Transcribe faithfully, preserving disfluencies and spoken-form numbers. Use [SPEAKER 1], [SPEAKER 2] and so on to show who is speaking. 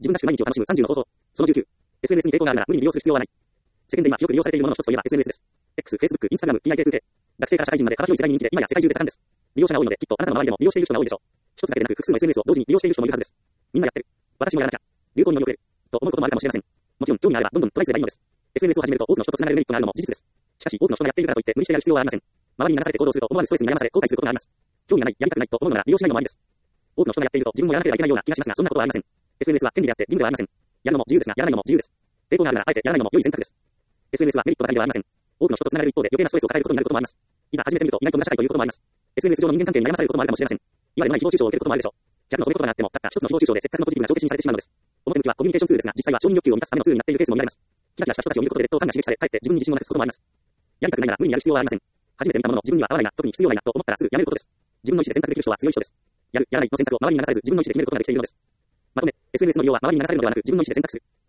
[SPEAKER 1] 自分らしく毎日を楽しむさんじゅうの方法。そのじゅうきゅう。エスエヌエス に抵抗があるなら無理に利用する必要はない。世間で今広く利用されているものの一つといえば エスエヌエス です。X、Facebook、Instagram、ティーアイケーツーケー。学生から社会人まで幅広い世代に人気で今や世界中で盛んです。利用者が多いのできっとあなたの周りでも利用している人が多いでしょう。一つだけでなく複数の エスエヌエス を同時に利用している人もいるはずです。みんなやってる。私もやらなきゃ。流行に乗り遅れる。と思うこともあるかもしれません。もちろん興味があればどんどんトライすればいいのです。エスエヌエス を始めると多くの人とつながるメリットがあるのも事実です。しかし多くの人がやっているからといって無理してやる必要はありません。周りに流されて行動すると思わぬストレスに悩まされ後悔することがあります。興味がない、やりたくないと思うのなら利用しないのもありです。多くの人がやっていると自分もやらなければいけないような気がしますがそんなことはありません。エスエヌエス は権利であって義務ではありません。やるのも自由ですがやらないのも自由です。抵抗があるならあえてやらないのも良い選択です。エスエヌエス はメリットばかりではありません。多くの人とつながる一方で余計なストレスを抱えることになることもあります。いざ始めてみると意外と無駄社会ということもあります。エスエヌエス 上の人間関係に悩まされることもあるかもしれません。今でもない誹謗中傷を受けることもあるでしょう。逆の止め言葉があってもたった一つの誹謗中傷でせっかくのポジティブな帳消しにされてしまうのです。表向きはコミュニケーションツールですが実際は承認欲求を満たすためのツールになっているケースも見られます。キラキラした人たちを見ることで劣等感が刺激されかえって自分に自信をなくすこともあります。やりたくないなら無理にやる必要はありません。初めて見たものの自分には合わないな、特に必要ないなと思ったらすぐやめることです。自分の意思で選択できる人は強い人です。やる、やらないの選択を周りに流されず自分の意思で決めることができているのです。まとめ、エスエヌエス の利用は周りに流されるのではなく自分の意思で選択する。